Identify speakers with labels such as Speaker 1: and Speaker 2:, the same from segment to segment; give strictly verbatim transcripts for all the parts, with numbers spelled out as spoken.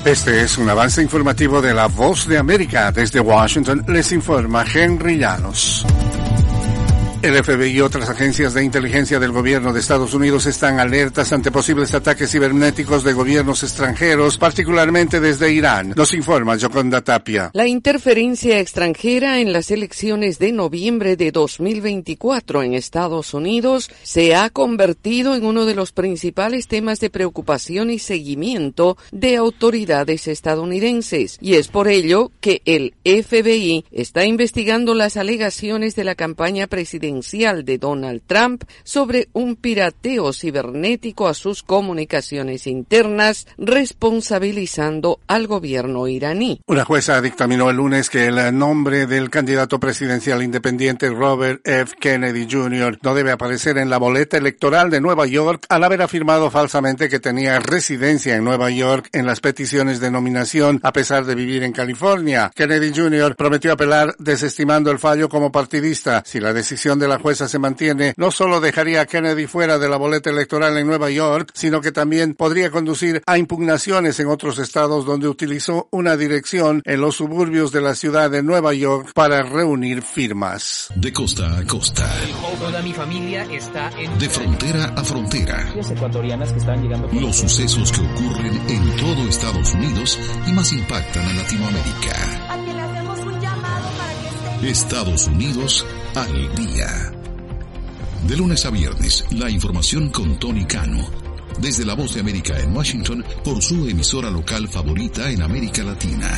Speaker 1: Este es un avance informativo de La Voz de América. Desde Washington les informa Henry Llanos. El F B I y otras agencias de inteligencia del gobierno de Estados Unidos están alertas ante posibles ataques cibernéticos de gobiernos extranjeros, particularmente desde Irán. Nos informa Yoconda Tapia.
Speaker 2: La interferencia extranjera en las elecciones de noviembre de dos mil veinticuatro en Estados Unidos se ha convertido en uno de los principales temas de preocupación y seguimiento de autoridades estadounidenses. Y es por ello que el F B I está investigando las alegaciones de la campaña presidencial de Donald Trump sobre un pirateo cibernético a sus comunicaciones internas, responsabilizando al gobierno iraní.
Speaker 1: Una jueza dictaminó el lunes que el nombre del candidato presidencial independiente Robert F. Kennedy junior no debe aparecer en la boleta electoral de Nueva York al haber afirmado falsamente que tenía residencia en Nueva York en las peticiones de nominación a pesar de vivir en California. Kennedy junior prometió apelar desestimando el fallo como partidista. Si la decisión de la jueza se mantiene, no solo dejaría a Kennedy fuera de la boleta electoral en Nueva York, sino que también podría conducir a impugnaciones en otros estados donde utilizó una dirección en los suburbios de la ciudad de Nueva York para reunir firmas.
Speaker 3: De costa a costa.
Speaker 4: Toda mi familia está en...
Speaker 3: De frontera a frontera.
Speaker 4: Ecuatorianas que están llegando por...
Speaker 3: Los sucesos que ocurren en todo Estados Unidos y más impactan a Latinoamérica.
Speaker 5: A quien le hacemos un llamado para que esté...
Speaker 3: Estados Unidos al día. De lunes a viernes, la información con Tony Cano. Desde La Voz de América en Washington, por su emisora local favorita en América Latina.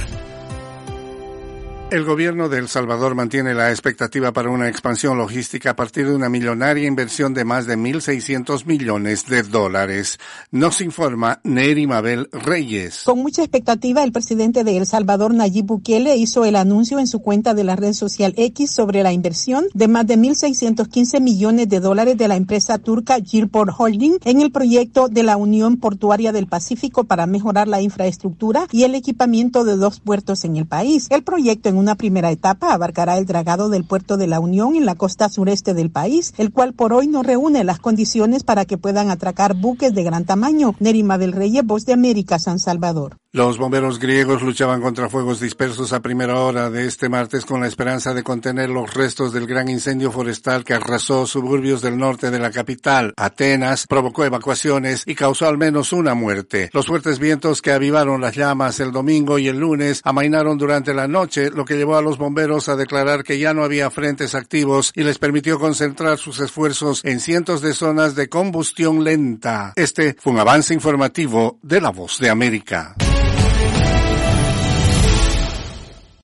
Speaker 1: El gobierno de El Salvador mantiene la expectativa para una expansión logística a partir de una millonaria inversión de más de mil seiscientos millones de dólares. Nos informa Neri Mabel Reyes.
Speaker 6: Con mucha expectativa, el presidente de El Salvador, Nayib Bukele, hizo el anuncio en su cuenta de la red social X sobre la inversión de más de mil seiscientos quince millones de dólares de la empresa turca Gilport Holding en el proyecto de la Unión Portuaria del Pacífico para mejorar la infraestructura y el equipamiento de dos puertos en el país. El proyecto en una primera etapa abarcará el dragado del puerto de la Unión en la costa sureste del país, el cual por hoy no reúne las condiciones para que puedan atracar buques de gran tamaño. Neri Mabel Reyes, Voz de América, San Salvador.
Speaker 1: Los bomberos griegos luchaban contra fuegos dispersos a primera hora de este martes con la esperanza de contener los restos del gran incendio forestal que arrasó suburbios del norte de la capital, Atenas, provocó evacuaciones y causó al menos una muerte. Los fuertes vientos que avivaron las llamas el domingo y el lunes amainaron durante la noche, lo que llevó a los bomberos a declarar que ya no había frentes activos y les permitió concentrar sus esfuerzos en cientos de zonas de combustión lenta. Este fue un avance informativo de La Voz de América.